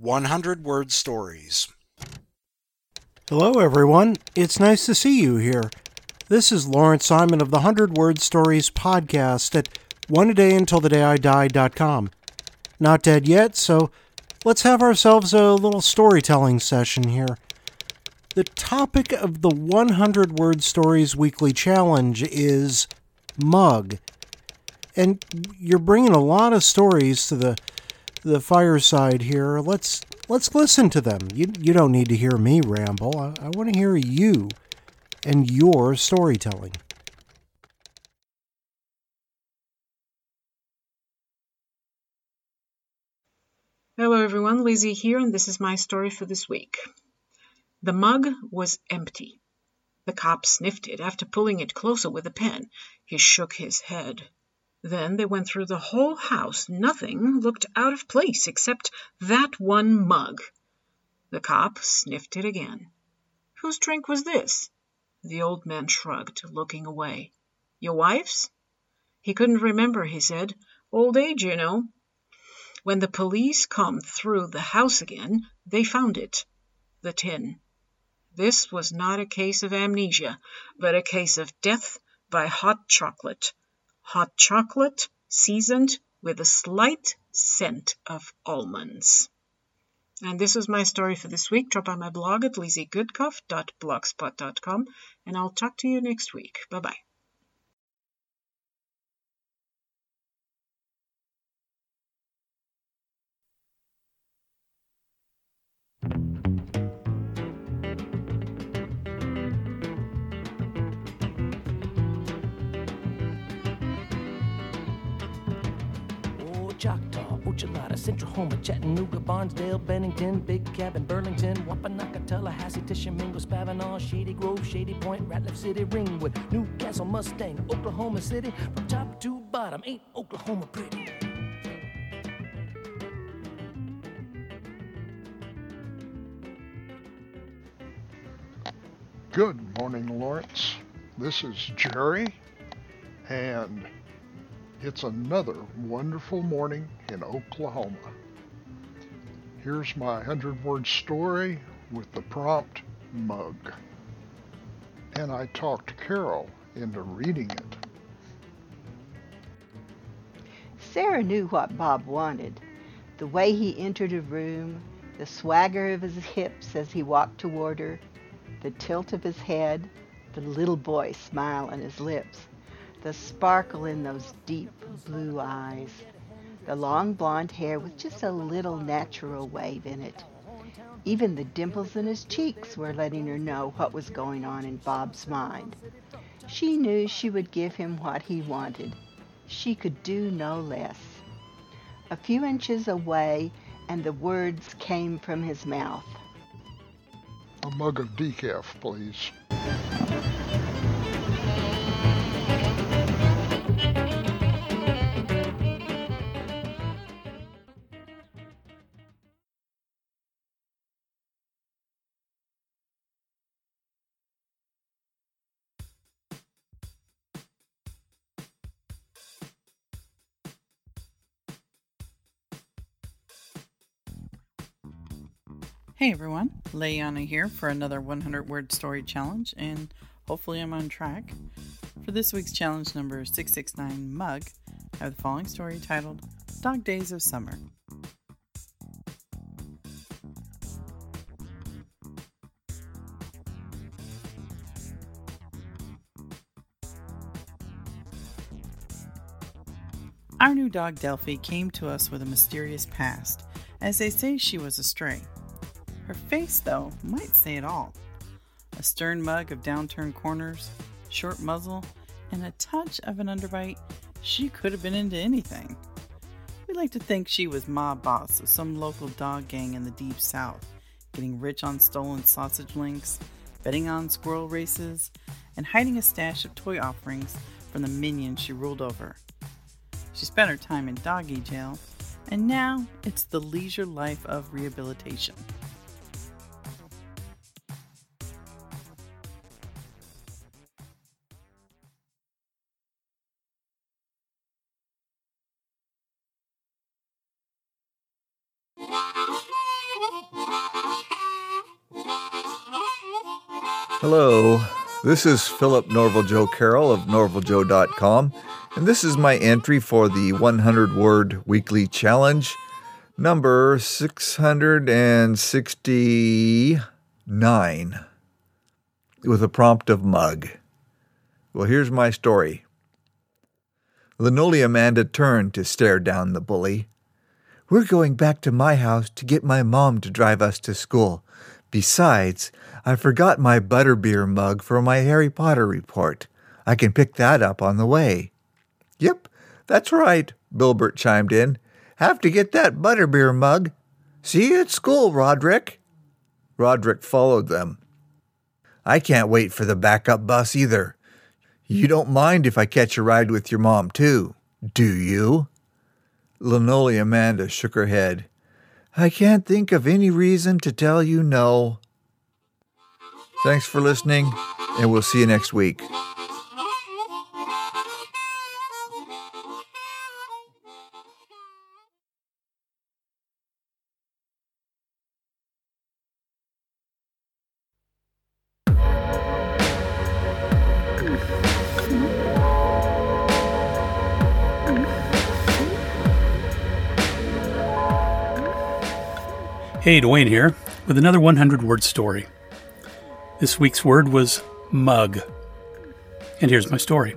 100-word stories. Hello, everyone. It's nice to see you here. This is Lawrence Simon of the 100-Word Stories podcast at oneadayuntilthedayidie.com. Not dead yet, so let's have ourselves a little storytelling session here. The topic of the 100-Word Stories Weekly Challenge is mug. And you're bringing a lot of stories to the fireside here. Let's listen to them. You don't need to hear me ramble. I want to hear you and your storytelling. Hello everyone, Lizzie here, and this is my story for this week. The mug was empty. The cop sniffed it after pulling it closer with a pen. He shook his head. Then they went through the whole house. Nothing looked out of place except that one mug. The cop sniffed it again. Whose drink was this? The old man shrugged, looking away. Your wife's? He couldn't remember, he said. Old age, you know. When the police combed through the house again, they found it. The tin. This was not a case of amnesia, but a case of death by hot chocolate. Hot chocolate seasoned with a slight scent of almonds. And this is my story for this week. Drop by my blog at lizziegoodcuff.blogspot.com, and I'll talk to you next week. Bye-bye. Choctaw, Ochalata, Central Homer, Chattanooga, Barnesdale, Bennington, Big Cabin, Burlington, Wapanaka, Tallahassee, Tishomingo, Spavinaw, Shady Grove, Shady Point, Ratliff City, Ringwood, Newcastle, Mustang, Oklahoma City. From top to bottom, ain't Oklahoma pretty? Good morning, Lawrence. This is Jerry, and it's another wonderful morning in Oklahoma. Here's my 100-word story with the prompt mug. And I talked Carol into reading it. Sarah knew what Bob wanted. The way he entered a room, the swagger of his hips as he walked toward her, the tilt of his head, the little boy smile on his lips, the sparkle in those deep blue eyes, the long blonde hair with just a little natural wave in it. Even the dimples in his cheeks were letting her know what was going on in Bob's mind. She knew she would give him what he wanted. She could do no less. A few inches away, and the words came from his mouth. A mug of decaf, please. Hey everyone, Layana here for another 100-word story challenge, and hopefully I'm on track. For this week's challenge number 669 mug, I have the following story titled Dog Days of Summer. Our new dog Delphi came to us with a mysterious past, as they say she was a stray. Her face, though, might say it all. A stern mug of downturned corners, short muzzle, and a touch of an underbite, she could have been into anything. We like to think she was mob boss of some local dog gang in the deep south, getting rich on stolen sausage links, betting on squirrel races, and hiding a stash of toy offerings from the minions she ruled over. She spent her time in doggy jail, and now it's the leisure life of rehabilitation. Hello, this is Philip Norval Joe Carroll of norvaljoe.com, and this is my entry for the 100-word weekly challenge, number 669, with a prompt of mug. Well, here's my story. Linoleum Amanda turned to stare down the bully. We're going back to my house to get my mom to drive us to school. Besides, I forgot my butterbeer mug for my Harry Potter report. I can pick that up on the way. Yep, that's right, Bilbert chimed in. Have to get that butterbeer mug. See you at school, Roderick. Roderick followed them. I can't wait for the backup bus either. You don't mind if I catch a ride with your mom, too, do you? Linoleum Amanda shook her head. I can't think of any reason to tell you no. Thanks for listening, and we'll see you next week. Hey, Dwayne here, with another 100-word story. This week's word was mug. And here's my story.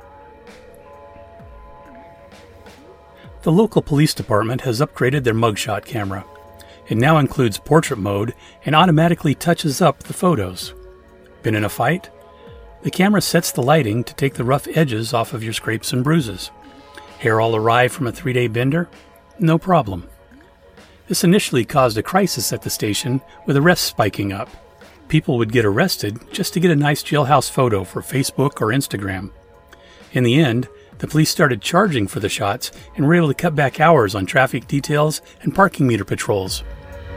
The local police department has upgraded their mugshot camera. It now includes portrait mode and automatically touches up the photos. Been in a fight? The camera sets the lighting to take the rough edges off of your scrapes and bruises. Hair all awry from a 3-day bender? No problem. This initially caused a crisis at the station, with arrests spiking up. People would get arrested just to get a nice jailhouse photo for Facebook or Instagram. In the end, the police started charging for the shots and were able to cut back hours on traffic details and parking meter patrols.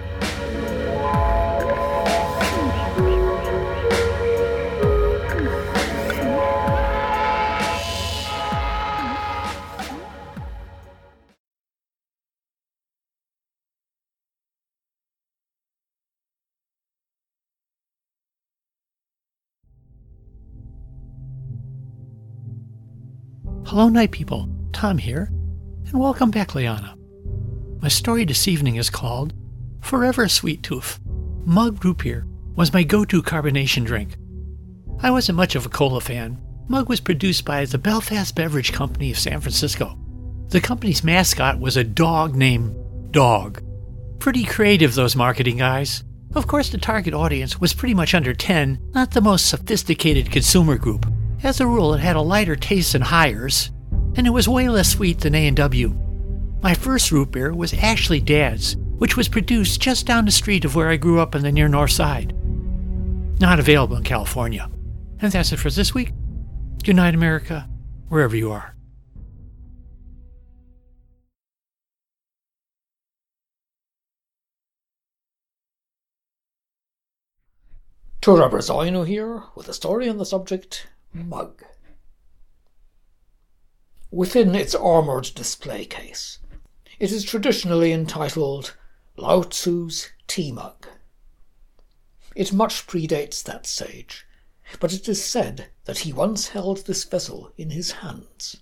Hello, night people. Tom here, and welcome back, Liana. My story this evening is called Forever Sweet Tooth. Mug Root Beer was my go-to carbonation drink. I wasn't much of a cola fan. Mug was produced by the Belfast Beverage Company of San Francisco. The company's mascot was a dog named Dog. Pretty creative, those marketing guys. Of course, the target audience was pretty much under 10, not the most sophisticated consumer group. As a rule, it had a lighter taste than Hires, and it was way less sweet than A&W. My first root beer was actually Dad's, which was produced just down the street of where I grew up on the near north side. Not available in California. And that's it for this week. Good night, America, wherever you are. Tura Brazino here with a story on the subject mug. Within its armoured display case, it is traditionally entitled Lao Tzu's Tea Mug. It much predates that sage, but it is said that he once held this vessel in his hands.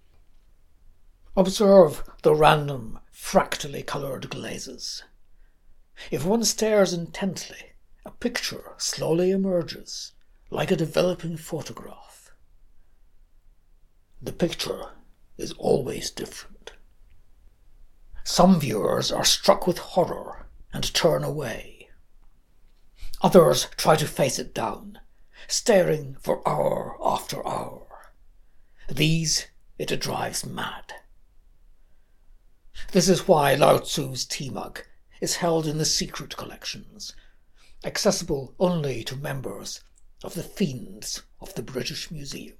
Observe the random, fractally coloured glazes. If one stares intently, a picture slowly emerges, like a developing photograph. The picture is always different. Some viewers are struck with horror and turn away. Others try to face it down, staring for hour after hour. These it drives mad. This is why Lao Tzu's tea mug is held in the secret collections, accessible only to members of the Fiends of the British Museum.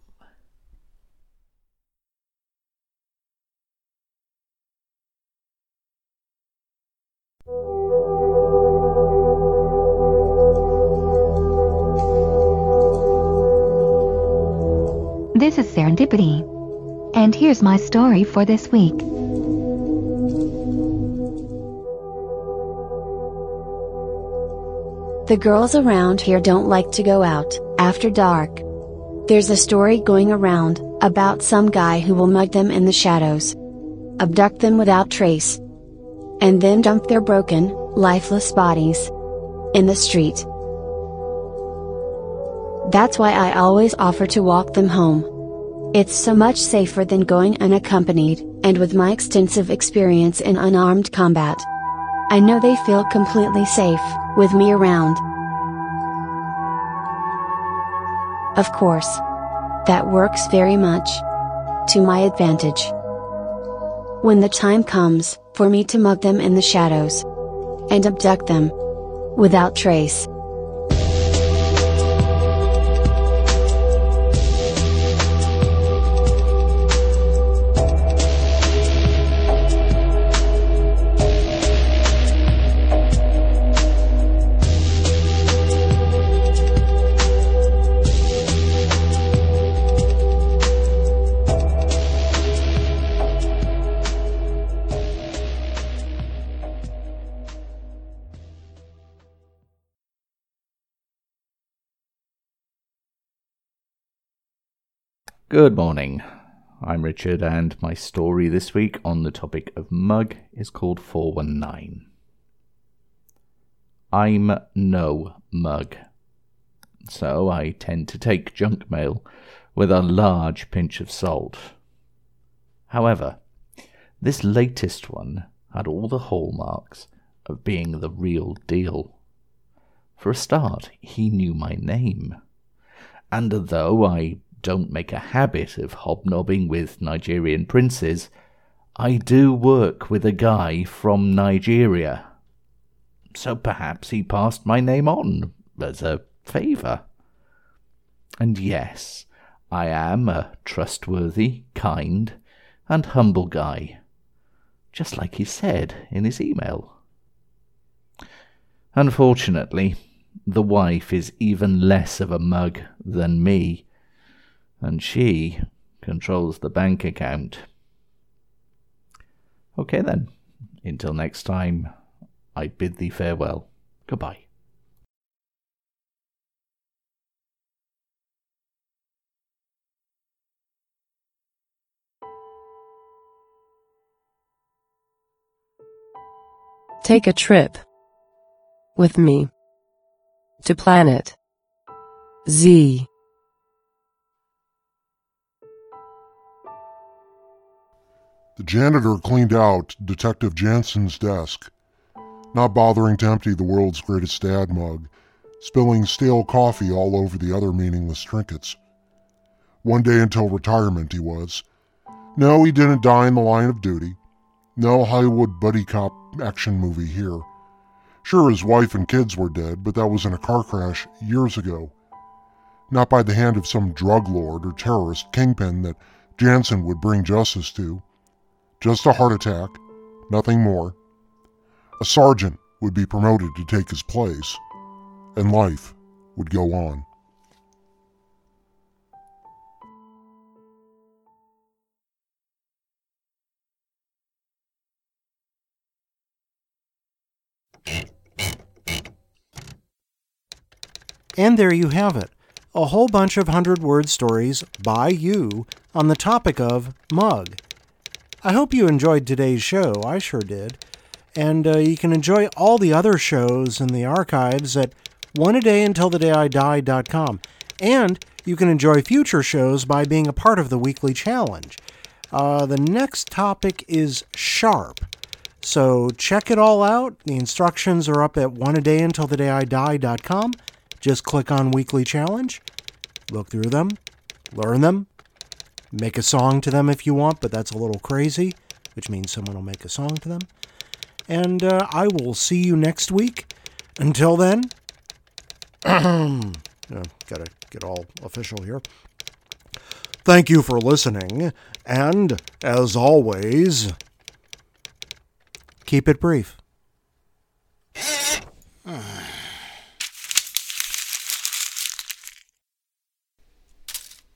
This is Serendipity, and here's my story for this week. The girls around here don't like to go out after dark. There's a story going around about some guy who will mug them in the shadows, abduct them without trace, and then dump their broken, lifeless bodies in the street. That's why I always offer to walk them home. It's so much safer than going unaccompanied, and with my extensive experience in unarmed combat, I know they feel completely safe with me around. Of course, that works very much to my advantage. When the time comes for me to mug them in the shadows and abduct them without trace. Good morning, I'm Richard, and my story this week on the topic of mug is called 419. I'm no mug, so I tend to take junk mail with a large pinch of salt. However, this latest one had all the hallmarks of being the real deal. For a start, he knew my name, and though I don't make a habit of hobnobbing with Nigerian princes, I do work with a guy from Nigeria. So perhaps he passed my name on as a favour. And yes, I am a trustworthy, kind, and humble guy, just like he said in his email. Unfortunately, the wife is even less of a mug than me, and she controls the bank account. Okay then, until next time, I bid thee farewell. Goodbye. Take a trip with me to planet Z. The janitor cleaned out Detective Jansen's desk, not bothering to empty the world's greatest dad mug, spilling stale coffee all over the other meaningless trinkets. One day until retirement, he was. No, he didn't die in the line of duty. No Hollywood buddy cop action movie here. Sure, his wife and kids were dead, but that was in a car crash years ago. Not by the hand of some drug lord or terrorist kingpin that Jansen would bring justice to. Just a heart attack, nothing more. A sergeant would be promoted to take his place, and life would go on. And there you have it, a whole bunch of 100-word stories by you on the topic of mug. I hope you enjoyed today's show. I sure did. And you can enjoy all the other shows in the archives at oneadayuntilthedayidie.com. And you can enjoy future shows by being a part of the weekly challenge. The next topic is sharp. So check it all out. The instructions are up at oneadayuntilthedayidie.com. Just click on weekly challenge, look through them, learn them, make a song to them if you want, but that's a little crazy, which means someone will make a song to them. And I will see you next week. Until then, gotta get all official here. Thank you for listening, and as always, keep it brief.